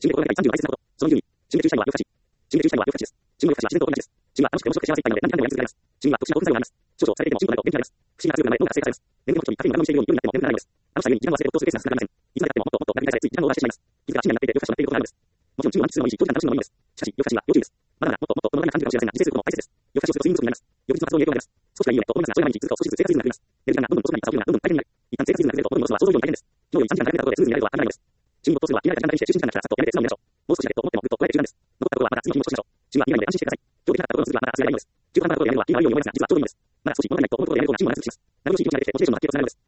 心で心がけたい37倍説なこと。その意味、心で注意したいのは良価値。心で注意したいのは良価値です。心の良価値は自然と同じです。心は楽しくて面白くて幸せいっぱいなので何時間でもやり続けられます。心には特殊な興奮作用があります。少々されていても心となると元気になります。不思議な強くなる脳が活性化されます。眠りの人にカフェインを長飲みしているように夜になっても眠くならないのです。あの人は故に時間を忘れて没頭するペースが少なくなりません。いつまでたってももっともっと眠りたいスペースにつながりません。いつまでやっても良価値となっている良価値のスペースにはもちろん中は満喫するのもいいし、長時間楽しむのもいいのです。しかし、良価値には要注意です。まだまだもっともっとこのような感じるかもしれませんが、自制することも大切です。夜更かしをすると睡眠不足になります。翌日の発動に影響が出ます。少しがいいよねと思いますが、それが毎日続くと少しずつ生活リズムが狂います。寝る時間がどんどん遅くなり、朝起きるのがどんどん大変になる。一旦生活リズムが崩れると元に戻すのは想像以上に大変です。昨日より3時間長くなったところでスムーズにやれるとは考えられないのです。中に没頭するのは決められた時間だけにして就寝時間が来たらさっとやめて素直に寝ましょう。もう少しだけと思ってもぐっとこらえて中断です。残ったところはまた次の日も少ししましょう。中は見えないので安心してください。今日できなかったところのすぐはまた明日やればいいのです。中途半端なところでやめるのは気味悪いように思いますが、実はちょうどいいのです。まだ少し物足りないと思うところでやめる方がチームも長続きします。長腰息をしないできてモチベーションの発揮をつなげるのです。